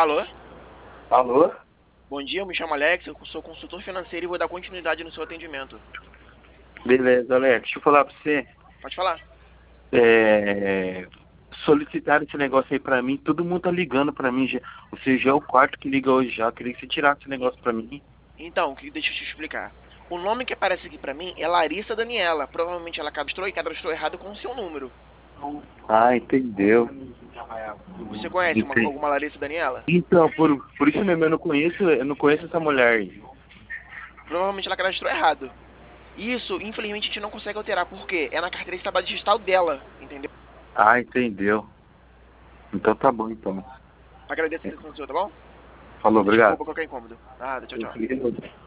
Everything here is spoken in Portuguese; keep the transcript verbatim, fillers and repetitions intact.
Alô? Alô? Bom dia, eu me chamo Alex, eu sou consultor financeiro e vou dar continuidade no seu atendimento. Beleza, Alex. Deixa eu falar pra você. Pode falar. É... Solicitaram esse negócio aí pra mim. Todo mundo tá ligando pra mim. Já. Você já é o quarto que liga hoje já. Queria que você tirasse esse negócio pra mim. Então, que- deixa eu te explicar. O nome que aparece aqui pra mim é Larissa Daniela. Provavelmente ela cadastrou e cadastrou errado com o seu número. Ah, entendeu. Você conhece uma- Entendi. alguma Larissa Daniela? Então, por, por isso mesmo eu não conheço, eu não conheço essa mulher aí. Provavelmente ela cadastrou errado. Isso, infelizmente, a gente não consegue alterar. Por quê? É na carteira de trabalho digital dela, entendeu? Ah, entendeu. Então tá bom, então. Agradeço a atenção do seu, tá bom? Falou, Desculpa obrigado. qualquer incômodo. Nada, tchau, tchau. Beleza.